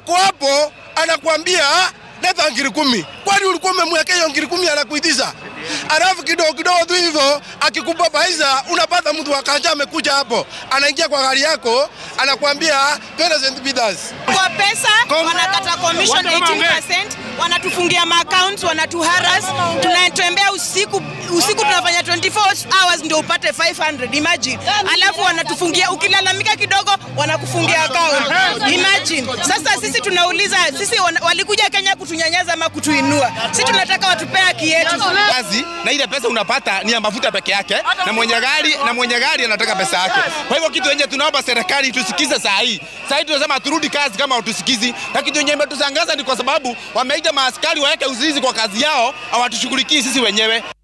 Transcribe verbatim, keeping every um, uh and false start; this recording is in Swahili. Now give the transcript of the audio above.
ako hapo anakuambia leta ngiri kumi. Kwani ulikuwa umemwekea hiyo ngiri kumi anakuitisha? Alafu kidogo kidogo tu hivyo akikupa pesa unapata mtu akanja amekuja hapo. Anaingia kwa gari yako anakuambia twende Saint Peters. Kwa pesa wanakata commission eighteen percent, wanatufungia ma accounts, wanatuharass, tunatembea usiku usiku tunafanya twenty-four hours ndio upate five hundred, imagine. Alafu wanatufungia, ukilalamika kidogo wanakufungia account. Imagine. Sasa sisi tunauliza, sisi walikuja Kenya kutunyanyaza ama kutuinua? Sisi tunataka watupea haki yetu. Kazi na ile pesa unapata ni ya mafuta peke yake, na mwenye gari na mwenye gari anataka pesa yake. Kwa hivyo kitu yenye tunaomba serikali tusikize saa hii. Saa hii tunasema turudi kazi kama utusikizi. Na kitu yenye imetusangaza ni kwa sababu wameita maaskari waweke uzizi kwa kazi yao, hawatushughulikii sisi wenyewe.